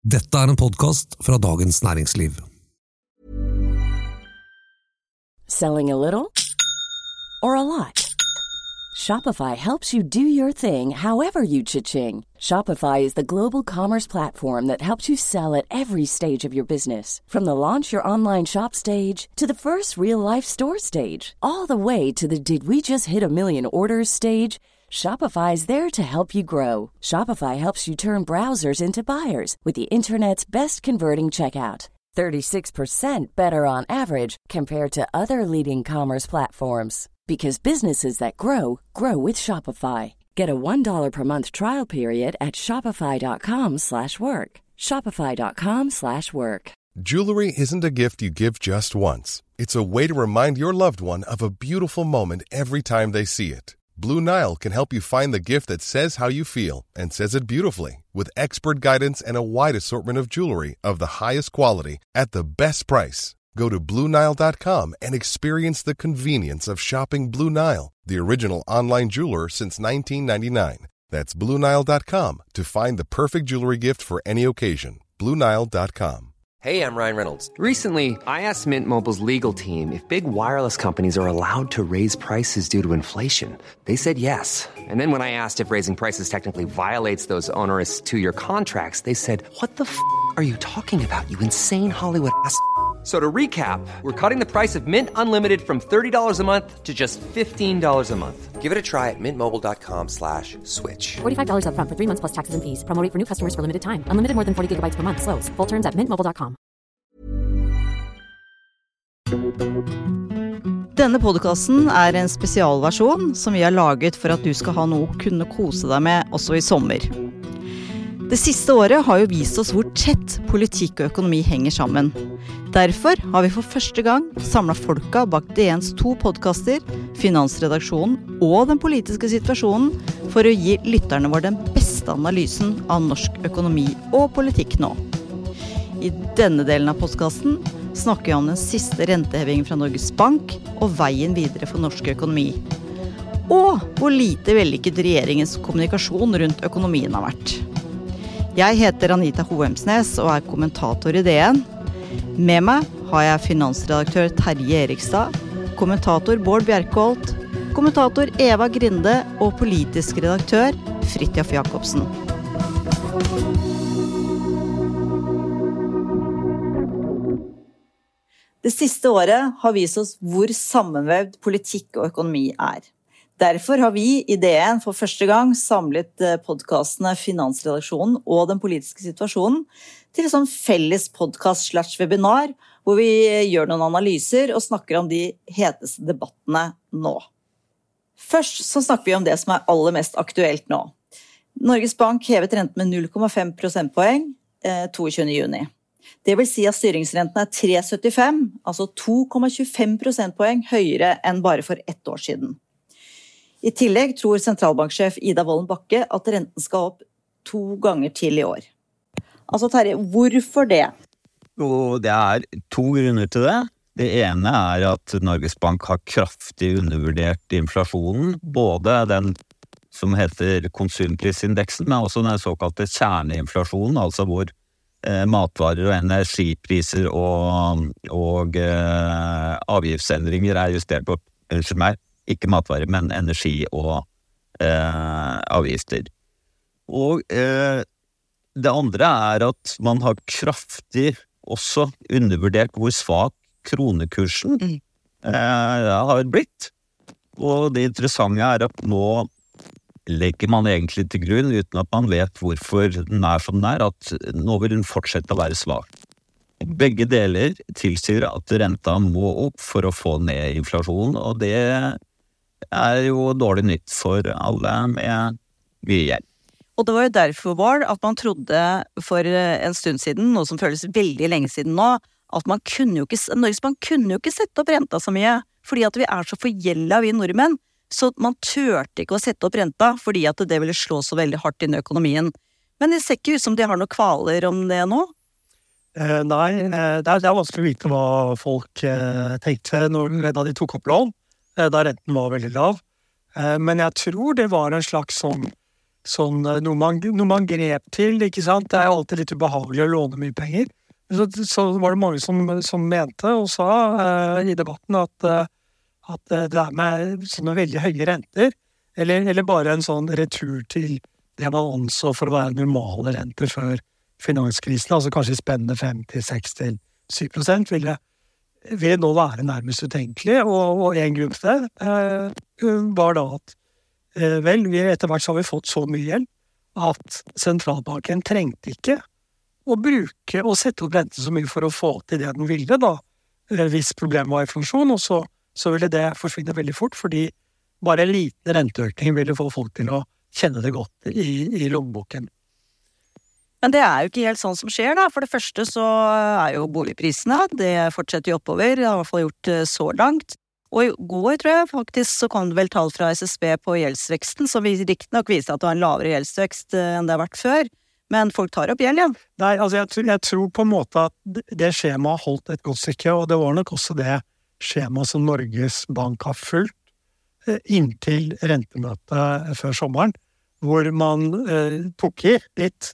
Dette en podcast fra Dagens Næringsliv. Selling a little or a lot? Shopify helps you do your thing however you cha-ching. Shopify is the global commerce platform that helps you sell at every stage of your business. From the launch your online shop stage to the first real-life store stage, all the way to the did we just hit a million orders stage. Shopify is there to help you grow. Shopify helps you turn browsers into buyers with the internet's best converting checkout. 36% better on average compared to other leading commerce platforms. Because businesses that grow, grow with Shopify. Get a $1 per month trial period at shopify.com/work. Shopify.com/work. Jewelry isn't a gift you give just once. It's a way to remind your loved one of a beautiful moment every time they see it. Blue Nile can help you find the gift that says how you feel and says it beautifully, with expert guidance and a wide assortment of jewelry of the highest quality at the best price. Go to BlueNile.com and experience the convenience of shopping Blue Nile, the original online jeweler since 1999. That's BlueNile.com to find the perfect jewelry gift for any occasion. BlueNile.com. Hey, I'm Ryan Reynolds. Recently, I asked Mint Mobile's legal team if big wireless companies are allowed to raise prices due to inflation. They said yes. And then when I asked if raising prices technically violates those onerous two-year contracts, they said, "What the f*** are you talking about, you insane Hollywood ass?" So to recap, we're cutting the price of Mint Unlimited from $30 a month to just $15 a month. Give it a try at mintmobile.com/switch. $45 up front for 3 months plus taxes and fees. Promo rate for new customers for limited time. Unlimited more than 40 gigabytes per month. Slows full terms at mintmobile.com. Denne podcasten en spesialversjon som vi har laget for at du skal ha noe å kunne kose deg med også i sommer. Det siste året har jo vist oss hvor tett politikk og økonomi henger sammen. Derfor har vi for første gang samlet folka bak DNs 2 podcaster, Finansredaksjonen og den politiske situasjonen, for å gi lytterne våre den beste analysen av norsk økonomi og politikk nå. I denne delen av podcasten snakker vi om den siste rentehevingen fra Norges Bank og veien videre for norsk økonomi. Og hvor lite vellykket regjeringens kommunikasjon rundt økonomien har vært. Jeg heter Anita Hoemsnes og kommentator i DN. Med meg har jeg finansredaktør Terje Erikstad, kommentator Bård Bjerkholt, kommentator Eva Grinde og politisk redaktør Fridtjof Jacobsen. Det siste året har vist oss hvor sammenvevd politikk og økonomi Derfor har vi i DN for første gang samlet podcastene Finansredaksjonen og den politiske situasjonen til en sånn felles podcast/webinar, hvor vi gjør noen analyser og snakker om de heteste debattene nå. Først så snakker vi om det som aller mest aktuelt nå. Norges Bank hevet renten med 0,5 prosentpoeng 22. juni. Det vil si at styringsrenten 3,75, altså 2,25 prosentpoeng høyere enn bare for 1 år siden. I tillegg tror sentralbanksjef Ida Wolden Bakke at renten skal opp 2 ganger til i år. Altså Terje, hvorfor det? Jo, det 2 grunner til det. Det ene at Norges Bank har kraftig undervurdert inflasjonen, både den som heter konsumprisindeksen, men også den såkalte kjerneinflasjonen, altså hvor matvarer og energipriser og avgiftsendringer justert på, unnskyld meg, ikke matvarer, men energi og avgifter. Og det andre at man har kraftig også undervurdert hvor svak kronekursen har blitt. Og det interessante at nå legger man egentlig til grunn, uten at man vet hvorfor den som den at nå vil den fortsette å være svak. Begge deler tilsier at renta må opp for å få ned inflasjonen, og det jo dårlig nytt for alle med mye gjeld. Og det var jo derfor, Bård, at man trodde for en stund siden, noe som føles veldig lenge siden nå, at Norges Bank kunne jo ikke sette opp renta så mye, fordi at vi så forgjeldet vi nordmenn, så man tørte ikke å sette opp renta, fordi at det ville slå så veldig hardt inn i økonomien. Men det ser ikke ut som de har noen kvaler om det nå? Nei, det vanskelig å vite hva folk tenkte når de tok opp lån, da renten var veldig lav. Men jeg tror det var en slags sånn noe man grep til, ikke sant? Det alltid litt ubehagelig å låne mye penger. Så var det mange som mente og sa i debatten at det med sånne veldig høye renter, eller bare en sånn retur til det man anså for å være normale renter før finanskrisen, altså kanskje spennende 5-6-7%, ville nå være nærmest utenkelig, og en grunn til det var da at etter hvert så har vi fått så mye gjeld at sentralbanken trengte ikke å bruke og sette opp renten så mye for å få til det den ville da, hvis problemet var inflasjon, og så ville det forsvinne veldig fort, fordi bare en liten renteøkning ville få folk til å kjenne det godt i lommeboken. Men det jo ikke helt sånn som skjer da. For det første så jo boligprisene, det fortsetter jo oppover, det har i hvert fall gjort så langt. Og i går, tror jeg, faktisk så kom det vel tall fra SSB på gjeldsveksten, som riktig nok viste at det var en lavere gjeldsvekst enn det har vært før. Men folk tar opp gjeld, ja. Nei, altså jeg tror på en måte at det skjemaet har holdt et godt stykke, og det var nok også det skjemaet som Norges Bank har fulgt inntil rentemøtet før sommeren, hvor man tok i litt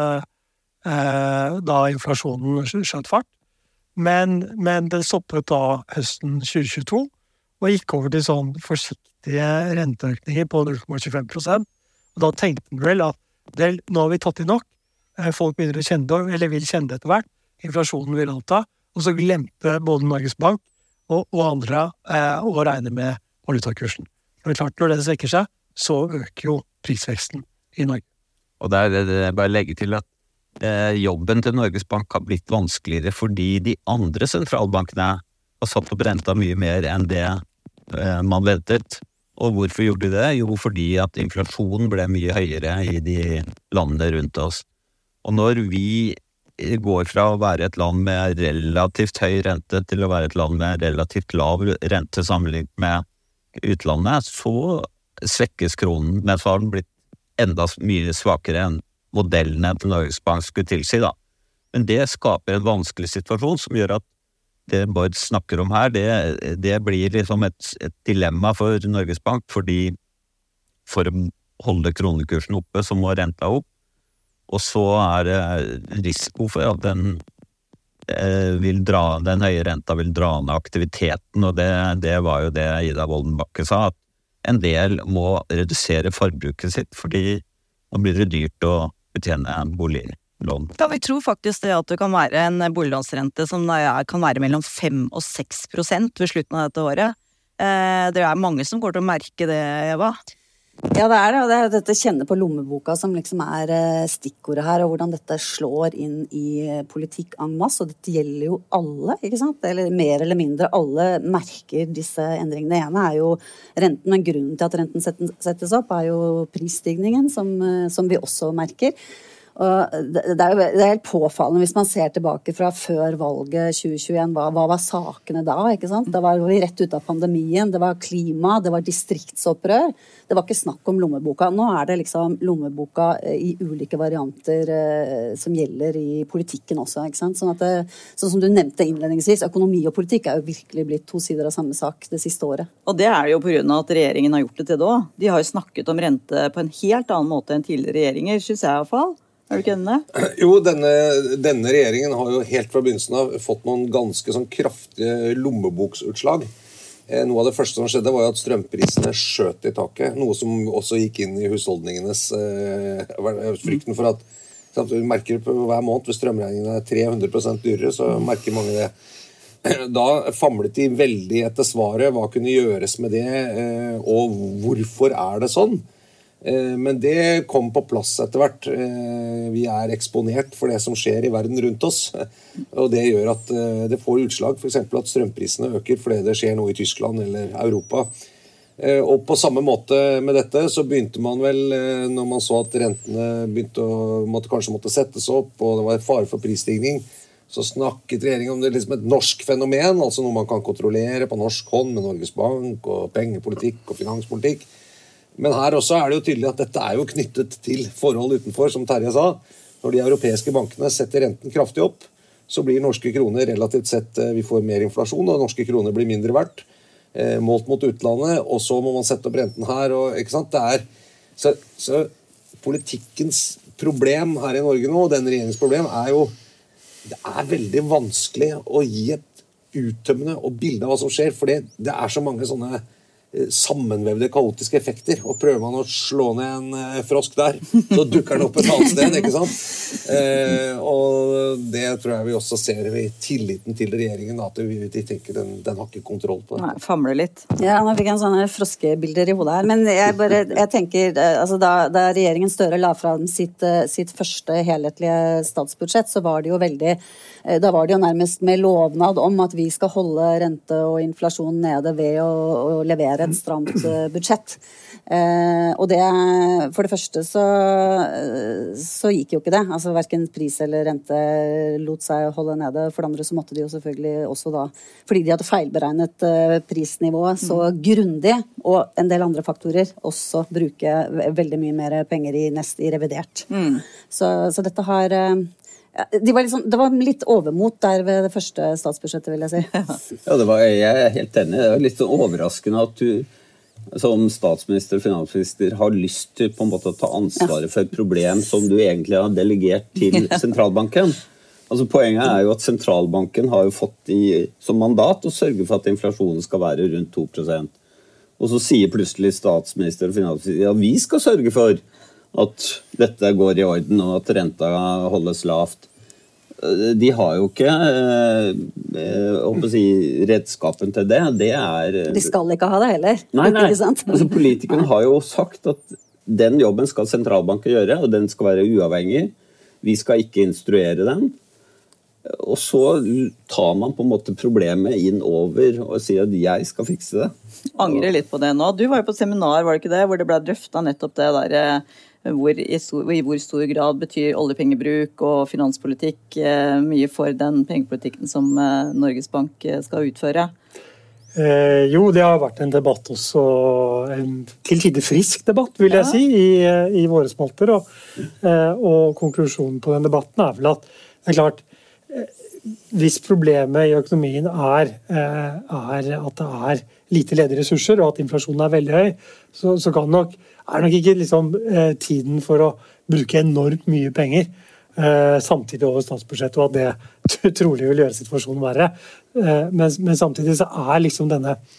da inflasjonen skjøt fart, men det stoppet da høsten 2022, og gikk over til sånn forsiktige renteøkninger på 0,25%, og da tenkte man vel at nå har vi tatt i nok, folk begynner å kjenne det, eller vil kjenne det etter hvert, inflasjonen vil anta, og så glemte både Norges Bank og andre å regne med valutakursen. Og klart, når det svekker seg, så øker jo prisveksten i Norge. Og det bare legge til at jobben til Norges Bank har blitt vanskeligere fordi de andre sentralbankene har satt opp renta mye mer enn det man ventet. Og hvorfor gjorde de det? Jo, fordi at inflasjonen ble mye høyere i de landene rundt oss. Og når vi går fra å være et land med relativt høy rente til å være et land med relativt lav rente sammenlignet med utlandet, så svekkes kronen, men så har den blitt enda mye svakere enn modellene til Norges Bank skulle tilsi da. Men det skaper en vanskelig situasjon som gjør at det Bård snakker om her, det blir liksom et dilemma for Norges Bank, fordi for å holde kronekursen oppe så må renta opp, og så det risiko for at den høye renta vil dra ned aktiviteten, og det var jo det Ida Wolden Bakke sa, at en del må redusere forbruket sitt, fordi nå blir det dyrt å betjene boliglån. Ja, vi tror faktisk det at det kan være en boliglånsrente som kan være mellom 5% og 6% ved slutten av dette året. Det mange som går til å merke det, Eva. Ja, det det, og det jo dette kjenne på lommeboka som liksom stikkordet her, og hvordan dette slår inn i politikk en masse, og dette gjelder jo alle, ikke sant? Eller mer eller mindre alle merker disse endringene. Det ene jo renten, men grunnen til at renten settes opp jo prisstigningen, som vi også merker. Og det jo helt påfallende hvis man ser tilbake fra før valget 2021, hva var sakene da, ikke sant? Da var vi rett ut av pandemien, det var klima, det var distriktsopprør, det var ikke snakk om lommeboka. Nå det liksom lommeboka i ulike varianter som gjelder i politikken også, ikke sant? Sånn som du nevnte innledningsvis, økonomi og politikk jo virkelig blitt to sider av samme sak det siste året. Og det jo på grunn av at regjeringen har gjort det til det også. De har jo snakket om rente på en helt annen måte enn tidligere regjeringer, synes jeg i hvert fall. Du ikke enig? Jo, denne regjeringen har jo helt fra begynnelsen av fått noen ganske sånn kraftige lommeboksutslag. Noe av det første som skjedde var jo at strømprisene skjøt i taket, noe som også gikk inn i husholdningenes frykten for at du merker på hver måned hvis strømregningen 300% dyrere, så merker mange det. Da famlet de veldig etter svaret, hva kunne gjøres med det, og hvorfor det sånn? Men det kom på plass etter hvert. Vi eksponert for det som skjer i verden rundt oss, og det gjør at det får utslag, for eksempel at strømprisene øker fordi det skjer noe i Tyskland eller Europa. Og på samme måte med dette så begynte man vel, når man så at rentene kanskje måtte settes opp, og det var fare for prisstigning, så snakket regjeringen om det liksom et norsk fenomen, altså noe man kan kontrollere på norsk hånd med Norges Bank og pengepolitikk og finanspolitikk. Men her også det jo tydelig at dette jo knyttet til forhold utenfor, som Terje sa. Når de europeiske bankene setter renten kraftig opp, så blir norske kroner relativt sett, vi får mer inflasjon, og norske kroner blir mindre verdt, målt mot utlandet, og så må man sette opp renten her, og ikke sant? Så politikkens problem her i Norge nå, og den regjeringens problem, jo det veldig vanskelig å gi et uttømmende og bilde av hva som skjer, for det så mange sånne sammenvevde kaotiske effekter, og prøver man å slå ned en frosk der, så dukker den opp et annet sted, ikke sant? Og det tror jeg vi også ser i tilliten til regjeringen, at de tenker den har ikke kontroll på det. Nei, famler litt. Ja, nå fikk jeg en sånne froskebilder i hodet her, men jeg tenker, altså da regjeringen Støre la fram sitt første helhetlige statsbudsjett, så var det jo da var det jo nærmest med lovnad om at vi skal holde rente og inflasjon nede ved å levere et stramt budsjett. Og det, for det første så gikk jo ikke det. Altså hverken pris eller rente lot seg holde nede. For det andre så måtte de jo selvfølgelig også da, fordi de hadde feilberegnet prisnivået så grundig, og en del andre faktorer, også bruke veldig mye mer penger i revidert. Så dette har... det var litt overmot der ved det første statsbudsjettet, vil jeg si. Ja, jeg helt enig. Det var litt sånn overraskende at du som statsminister og finansminister har lyst til på en måte å ta ansvaret for et problem som du egentlig har delegert til sentralbanken. Altså poenget jo at sentralbanken har jo fått som mandat å sørge for at inflasjonen skal være rundt 2%. Og så sier plutselig statsminister og finansminister, ja, vi skal sørge for at dette går i orden, og at renta holdes lavt. De har jo ikke redskapen til det. De skal ikke ha det heller. Nei. Altså, politikerne har jo sagt at den jobben skal sentralbanken gjøre, og den skal være uavhengig. Vi skal ikke instruere den. Og så tar man på en måte problemet inn over og sier at jeg skal fikse det. Angrer litt på det nå. Du var jo på seminar, var det ikke det, hvor det ble drøftet nettopp det der... I hvor stor grad betyr oljepengebruk og finanspolitikk mye for den pengepolitikken som Norges Bank skal utføre? Jo, det har vært en debatt også, en til tider frisk debatt, vil jeg si, i våre spalter. Og konklusjonen på den debatten vel at det klart, hvis problemet i økonomien at det lite ledige ressurser, og at inflasjonen veldig høy, så kan nok ikke liksom, tiden for å bruke enormt mye penger samtidig over statsbudsjettet, og at det trolig vil gjøre situasjonen verre. Men samtidig så liksom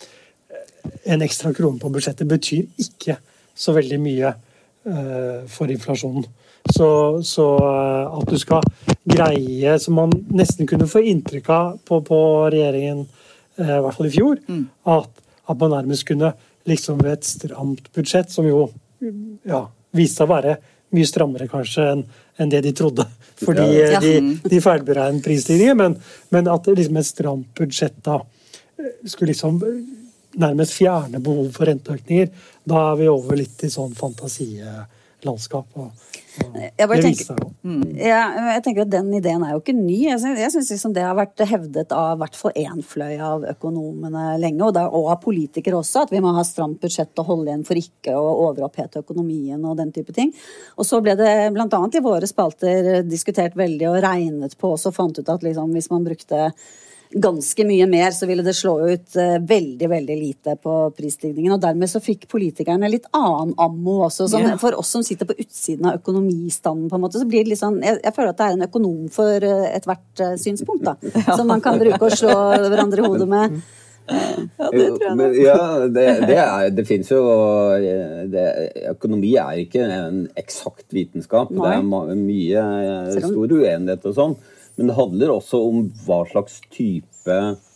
en ekstra krone på budsjettet betyr ikke så veldig mye for inflasjonen. Så at du skal greie, som man nesten kunne få inntrykk av på regjeringen, i hvert fall i fjor, at man nærmest kunne liksom ved et stramt budsjett, som jo viste seg å være mye strammere kanskje enn det de trodde, fordi de feilberegnet prisstigninger, men at liksom et stramt budsjett da skulle liksom nærmest fjerne behov for renteøkninger, da vi over litt i sånn fantasilandskap jeg tenker at den ideen jo ikke ny. Jeg synes liksom det har vært hevdet av hvert fall en fløy av økonomene lenge, og av politikere også, at vi må ha stramt budsjett og holde igjen for ikke å overopphete økonomien og den type ting. Og så ble det blant annet i våre spalter diskutert veldig og regnet på, og så fant ut at liksom, hvis man brukte ganske mye mer, så ville det slå ut veldig, veldig lite på prisstigningen, og dermed så fikk politikerne litt annen ammo også, for oss som sitter på utsiden av økonomistanden på en måte, så blir det litt sånn, jeg føler at det en økonom for et hvert synspunkt da, som man kan bruke og slå hverandre i hodet med. Det tror jeg det finnes jo økonomi ikke en eksakt vitenskap. Det mye stor uenighet og sånn. Men det handler også om hva slags type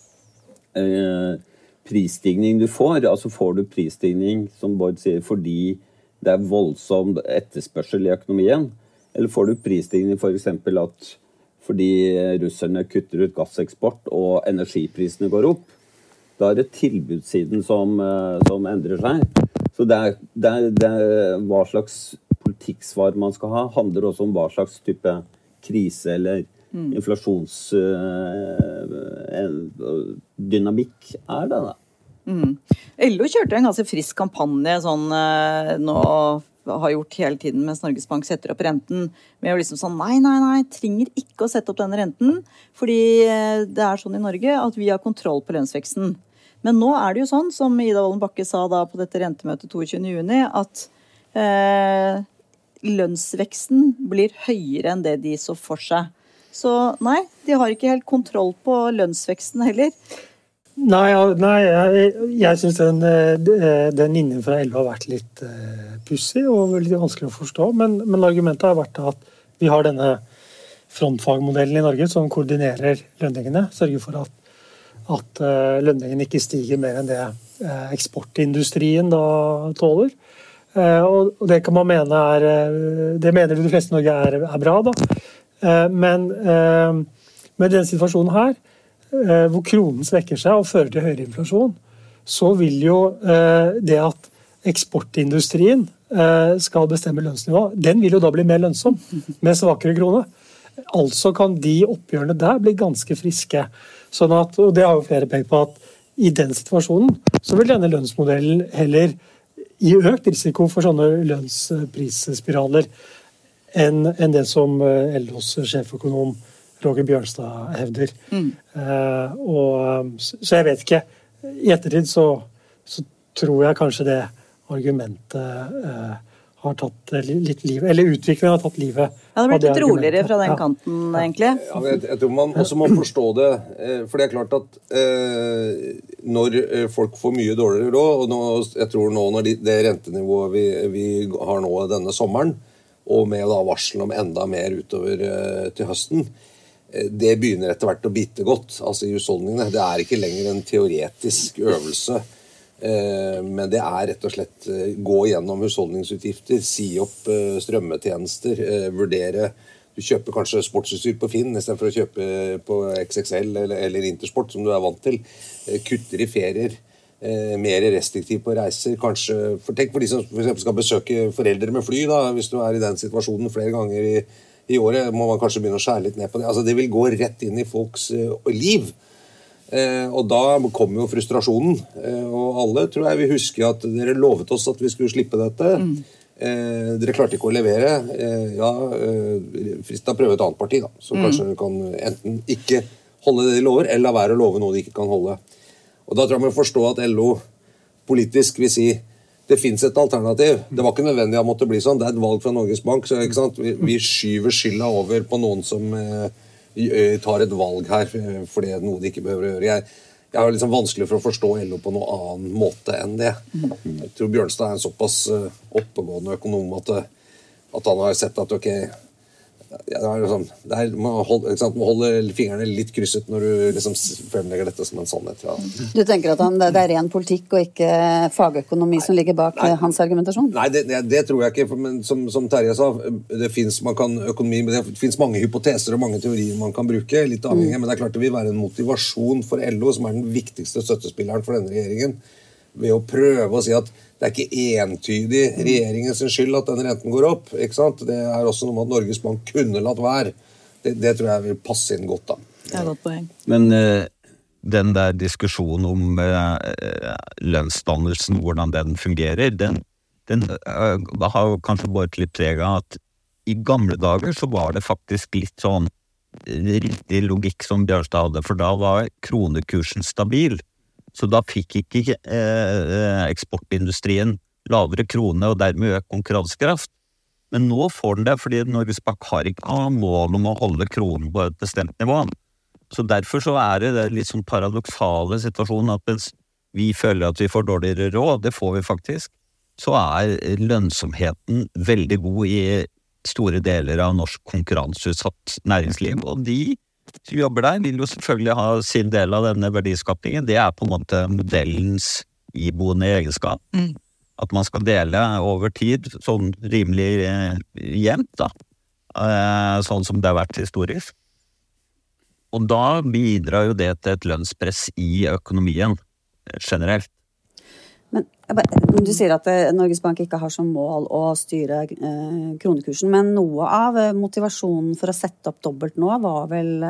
prisstigning du får. Altså får du prisstigning, som Bård sier, fordi det voldsom etterspørsel i økonomien? Eller får du prisstigning for eksempel at fordi russerne kutter ut gasseksport og energiprisene går opp? Da det tilbudssiden som endrer seg. Så det hva slags politikksvar man skal ha, handler også om hva slags type krise eller inflasjonsdynamikk det da. LO kjørte en ganske frisk kampanje sånn nå har gjort hele tiden mens Norges Bank setter opp renten med å liksom sånn nei, trenger ikke å sette opp denne renten fordi det sånn i Norge at vi har kontroll på lønnsveksten. Men nå det jo sånn, som Ida Wolden Bakke sa da på dette rentemøtet 22. juni, at lønnsveksten blir høyere enn det de så for seg. Så nei, de har ikke helt kontroll på lønnsveksten heller. Nei, jeg synes den linjen fra LO har vært litt pussig og veldig vanskelig å forstå, men argumentet har vært at vi har denne frontfagmodellen i Norge som koordinerer lønningene, sørger for at lønningene ikke stiger mer enn det eksportindustrien da tåler. Og det kan man mene det mener de fleste i Norge er bra da. Men med den situasjonen her, hvor kronen svekker seg og fører til høyere inflasjon, så vil jo det at eksportindustrien skal bestemme lønnsnivå, den vil jo da bli mer lønnsom med svakere krone. Altså kan de oppgjørene der bli ganske friske. Sånn at, og det har jo flere pekt på at i den situasjonen så vil denne lønnsmodellen heller gi økt risiko for sånne lønnsprisspiraler enn det som LOs sjeføkonom Roger Bjørnstad hevder. Så jeg vet ikke. I ettertid så tror jeg kanskje det argumentet har tatt litt liv, eller utviklingen har tatt livet. Ja, det ble litt roligere fra den kanten, egentlig. Ja, jeg tror man også må forstå det, for det er klart at når folk får mye dårligere råd, og jeg tror nå når det rentenivået vi har nå denne sommeren, og med da varselen om enda mer utover til høsten, det begynner etter hvert å bite godt, altså i husholdningene. Det er ikke lenger en teoretisk øvelse, men det er rett og slett gå gjennom husholdningsutgifter, si opp strømmetjenester, vurdere. Du kjøper kanskje sportsutstyr på Finn i stedet for å kjøpe på XXL eller Intersport som du er vant til. Kutter i ferier, mer restriktiv på reiser, kanskje. Tenk for de som for eksempel skal besøke foreldre med fly da, hvis du er i den situasjonen flere ganger i året, må man kanskje begynne å skjære litt ned på det. Altså det vil gå rett inn i folks liv. Og da kommer jo frustrasjonen, og alle tror jeg vil huske at dere lovet oss at vi skulle slippe dette. Dere klarte ikke å levere. Frist å prøve et annet parti da, så kanskje dere kan enten ikke holde det de lover, eller la være å love noe de ikke kan holde. Og da tror jeg man forstår at LO politisk vil si det finnes et alternativ. Det var ikke nødvendig å måtte bli sånn. Det er et valg fra Norges Bank, så ikke sant? Vi skyver skylda over på noen som tar et valg her, for det er noe de ikke behøver å gjøre. Jeg har liksom vanskelig for å forstå LO på noen annen måte enn det. Jeg tror Bjørnstad er en såpass oppegående økonom at han har sett at ok, man holder fingrene litt krysset når du liksom fremlegger dette som en sannhet. Ja. Du tenker at det er ren politikk og ikke fagøkonomi som ligger bak hans argumentasjon? Nei, det tror jeg ikke, men som Terje sa, det finnes mange hypoteser og mange teorier man kan bruke, litt avhengig, men det er klart det vil være en motivasjon for LO, som er den viktigste støttespilleren for denne regjeringen, ved å prøve å si at det er ikke entydig regjeringens skyld at den renten går opp, ikke sant? Det er også noe med at Norges Bank kunne latt være. Det tror jeg vil passe inn godt da. Det er godt poeng. Men den der diskusjonen om lønnsdannelsen, hvordan den fungerer, den har kanskje båret litt preg av at i gamle dager så var det faktisk litt sånn riktig logikk som Bjørnstad hadde, for da var kronekursen stabil. Så da fikk ikke eksportindustrien lavere krone og dermed økt konkurransekraft. Men nå får den det, fordi Norges Bank har ikke mål om å holde kronen på et bestemt nivå. Så derfor så er det litt sånn paradoksale situasjonen at mens vi føler at vi får dårligere råd, det får vi faktisk, så er lønnsomheten veldig god i store deler av norsk konkurranseutsatt næringsliv, og de som jobber der vil jo selvfølgelig ha sin del av denne verdiskapningen. Det er på en måte modellens iboende egenskap. At man skal dele over tid, sånn rimelig jevnt da. Sånn som det har vært historisk. Og da bidrar jo det til et lønnspress i økonomien generelt. Men du sier at Norges Bank ikke har som mål å styre kronekursen, men noe av motivasjonen for å sette opp dobbelt nå var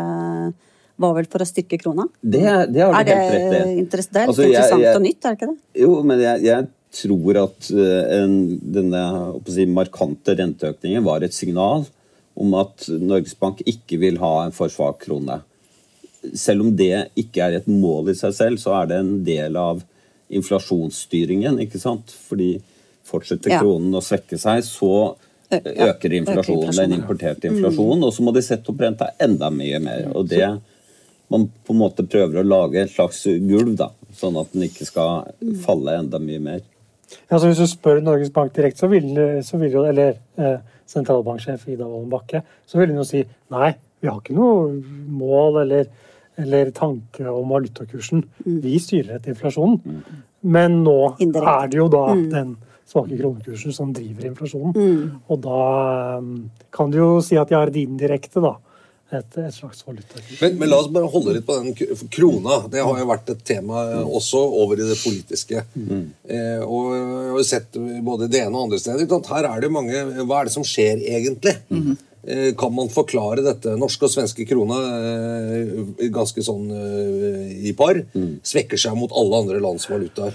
vel for å styrke krona? Det har du helt rett i. Det er interessant og nytt, er det ikke det? Jo, men jeg tror at denne markante renteøkningen var et signal om at Norges Bank ikke vil ha en for svak krone. Selv om det ikke er et mål i seg selv, så er det en del av inflasjonsstyringen, ikke sant? Fordi fortsetter kronen å svekke seg, så øker inflasjonen, den importerte inflasjonen, og så må de sette opp renta enda mye mer. Og det man på en måte prøver å lage et slags gulv, da, sånn at den ikke skal falle enda mye mer. Ja, så hvis du spør Norges Bank direkte, så vil jo, eller sentralbanksjef Ida Wolden Bakke, så vil hun jo si, nei, vi har ikke noe mål eller tanke om valutakursen. Vi styrer etter inflasjonen. Men nå er det jo da den svake kronekursen som driver inflasjonen. Og da kan du jo si at jeg har et indirekte da, et slags valutakurs. Men la oss bare holde litt på den krona. Det har jo vært et tema også over i det politiske. Og jeg har jo sett både det ene og andre steder. Her er det mange, hva er det som skjer egentlig? Kan man forklare dette? Norske og svenske krona ganske sånn i par, svekker seg mot alle andre lands valutaer.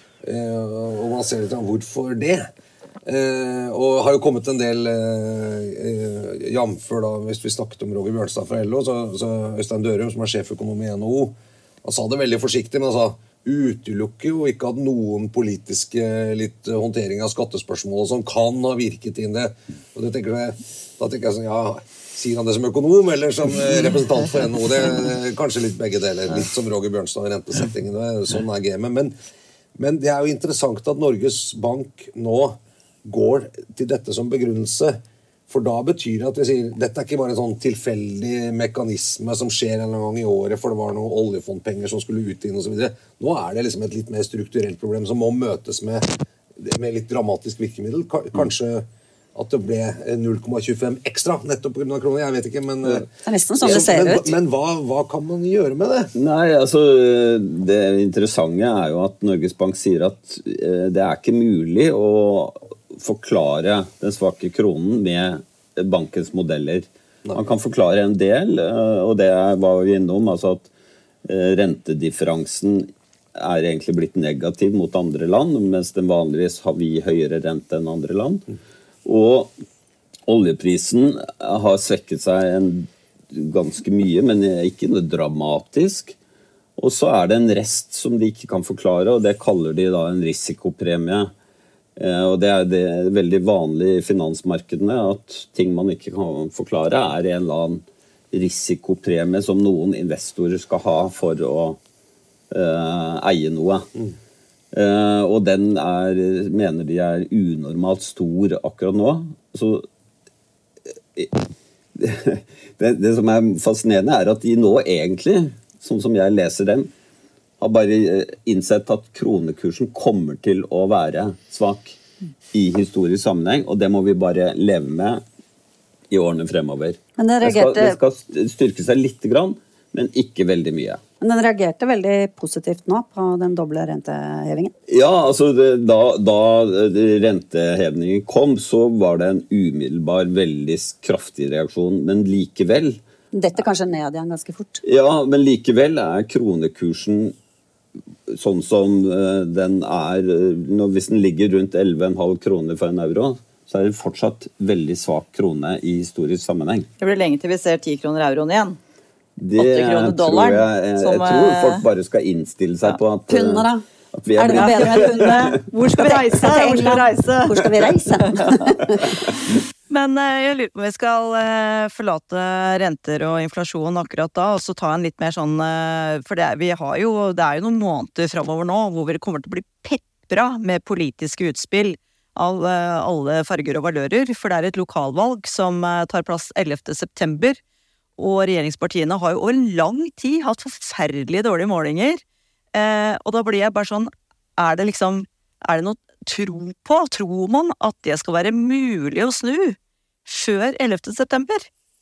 Og man ser litt om hvorfor det. Og har jo kommet en del jamfør da, hvis vi snakket om Roger Bjørnstad fra LO, så Øystein Dørum, som er sjeføkonom i NHO, han sa det veldig forsiktig, men han sa utelukker jo ikke at noen politiske litt håndtering av skattespørsmål som kan ha virket inn det. Og da tenker jeg sånn, ja, sier han det som økonom eller som representant for NHO? Det er kanskje litt begge deler, litt som Roger Bjørnstad i rentesettingen, sånn er gamet. Men det er jo interessant at Norges Bank nå går til dette som begrunnelse, for da betyr det at vi sier, dette er ikke bare en sånn tilfeldig mekanisme som skjer en gang i året, for det var noen oljefondpenger som skulle ut inn og så videre. Nå er det liksom et litt mer strukturelt problem som må møtes med litt dramatisk virkemiddel. Kanskje at det ble 0,25 ekstra nettopp på grunn av kroner, jeg vet ikke, men det er nesten sånn det ser ut. Men hva kan man gjøre med det? Nei, altså det interessante er jo at Norges Bank sier at det er ikke mulig å forklare den svake kronen med bankens modeller. Man kan forklare en del, og det var vi innom, altså at rentedifferansen er egentlig blitt negativ mot andre land, mens den vanligvis har vi høyere rente enn andre land. Og oljeprisen har svekket seg ganske mye, men ikke noe dramatisk. Og så er det en rest som de ikke kan forklare, og det kaller de da en risikopremie. Og det er veldig vanlig i finansmarkedene at ting man ikke kan forklare er en eller annen risikopremie som noen investorer skal ha for å eie noe. Og den mener de er unormalt stor akkurat nå. Så det som er fascinerende er at de nå egentlig, sånn som jeg leser dem, har bare innsett at kronekursen kommer til å være svak i historisk sammenheng, og det må vi bare leve med i årene fremover. Men det skal styrke seg litt grann, men ikke veldig mye. Men den reagerte veldig positivt nå på den doble rentehevingen? Ja, altså da rentehevingen kom, så var det en umiddelbar, veldig kraftig reaksjon, men likevel... Dette kanskje ned igjen ganske fort? Ja, men likevel er kronekursen sånn som den er, hvis den ligger rundt 11,5 kroner for en euro, så er det fortsatt veldig svak krone i historisk sammenheng. Det blir lenge til vi ser 10 kroner euroen igjen. Det tror jeg tror folk bare skal innstille seg på at pundet da? At vi er det noe bedre med pundet? Hvor skal vi reise? Hvor skal vi reise? Men jeg lurer på om vi skal forlate renter og inflasjon akkurat da, og så ta en litt mer sånn, for det er jo noen måneder fremover nå, hvor vi kommer til å bli pepra med politiske utspill av alle farger og valører, for det er et lokalvalg som tar plass 11. september, og regjeringspartiene har jo over en lang tid hatt forferdelige dårlige målinger, og da blir jeg bare sånn, er det noe tro på? Tror man at det skal være mulig å snu før 11. september?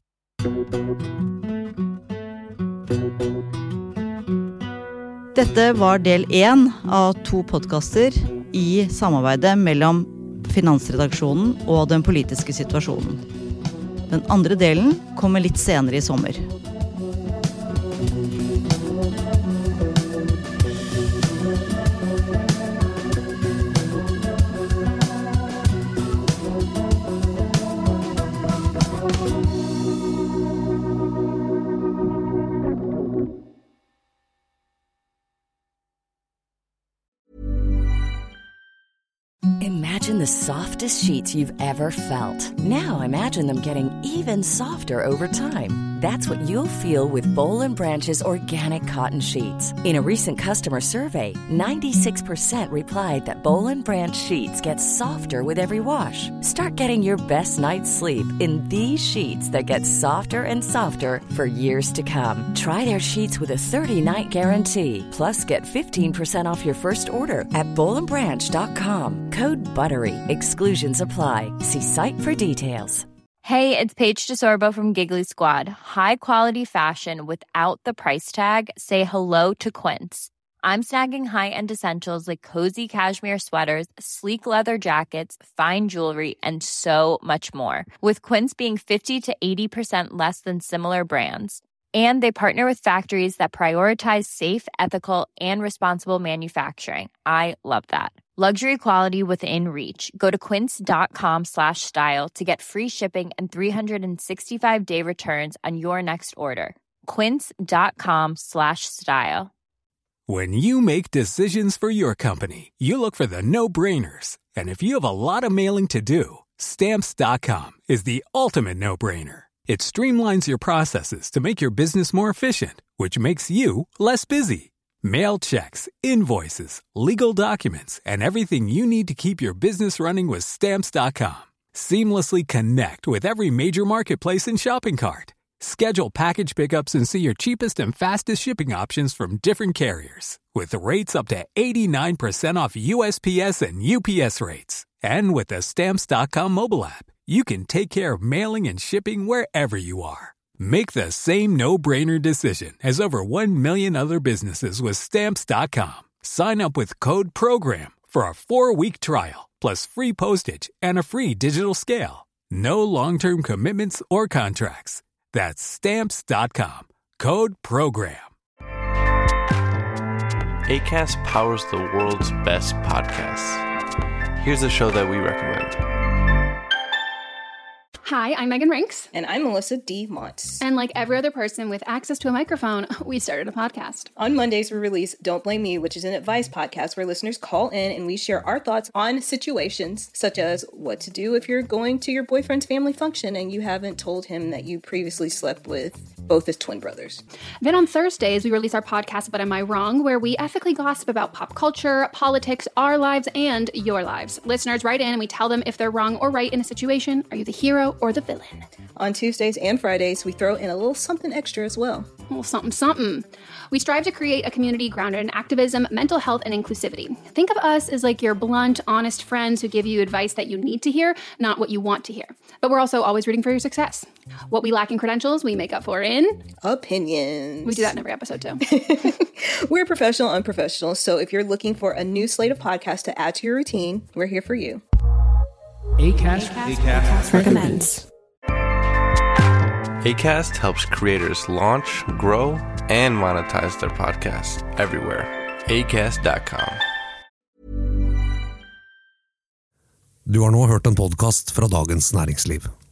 Dette var del 1 av 2 podcaster i samarbeidet mellom Finansredaksjonen og den politiske situasjonen. Den andre delen kommer litt senere i sommer. imagine the softest sheets you've ever felt. Now imagine them getting even softer over time. That's what you'll feel with Boll & Branch's organic cotton sheets. In a recent customer survey, 96% replied that Boll & Branch sheets get softer with every wash. Start getting your best night's sleep in these sheets that get softer and softer for years to come. Try their sheets with a 30-night guarantee. Plus, get 15% off your first order at bollandbranch.com. Code BUTTERY. Exclusions apply. See site for details. Hey, it's Paige DeSorbo from Giggly Squad. High quality fashion without the price tag. Say hello to Quince. I'm snagging high-end essentials like cozy cashmere sweaters, sleek leather jackets, fine jewelry, and so much more. With Quince being 50 to 80% less than similar brands. And they partner with factories that prioritize safe, ethical, and responsible manufacturing. I love that. Luxury quality within reach. Go to quince.com/style to get free shipping and 365-day returns on your next order. Quince.com/style. When you make decisions for your company, you look for the no-brainers. And if you have a lot of mailing to do, Stamps.com is the ultimate no-brainer. It streamlines your processes to make your business more efficient, which makes you less busy. Mail checks, invoices, legal documents, and everything you need to keep your business running with Stamps.com. Seamlessly connect with every major marketplace and shopping cart. Schedule package pickups and see your cheapest and fastest shipping options from different carriers. With rates up to 89% off USPS and UPS rates. And with the Stamps.com mobile app, you can take care of mailing and shipping wherever you are. Make the same no-brainer decision as over 1 million other businesses with Stamps.com. Sign up with code PROGRAM for a 4-week trial, plus free postage and a free digital scale. No long-term commitments or contracts. That's Stamps.com. Code PROGRAM. Acast powers the world's best podcasts. Here's a show that we recommend. Hi, I'm Megan Rinks. And I'm Melissa D. Montz. And like every other person with access to a microphone, we started a podcast. On Mondays, we release Don't Blame Me, which is an advice podcast where listeners call in and we share our thoughts on situations such as what to do if you're going to your boyfriend's family function and you haven't told him that you previously slept with both his twin brothers. Then on Thursdays, we release our podcast, But Am I Wrong?, where we ethically gossip about pop culture, politics, our lives, and your lives. Listeners write in and we tell them if they're wrong or right in a situation. Are you the hero or the villain? On Tuesdays and Fridays, we throw in a little something extra as well. A little something, something. We strive to create a community grounded in activism, mental health, and inclusivity. Think of us as like your blunt, honest friends who give you advice that you need to hear, not what you want to hear. But we're also always rooting for your success. What we lack in credentials, we make up for in opinions. We do that in every episode too. We're professional, unprofessional. So if you're looking for a new slate of podcasts to add to your routine, we're here for you. Acast recommends. Acast helps creators launch, grow, and monetize their podcasts everywhere. Acast.com. Du har nå hørt en podcast fra Dagens Næringsliv.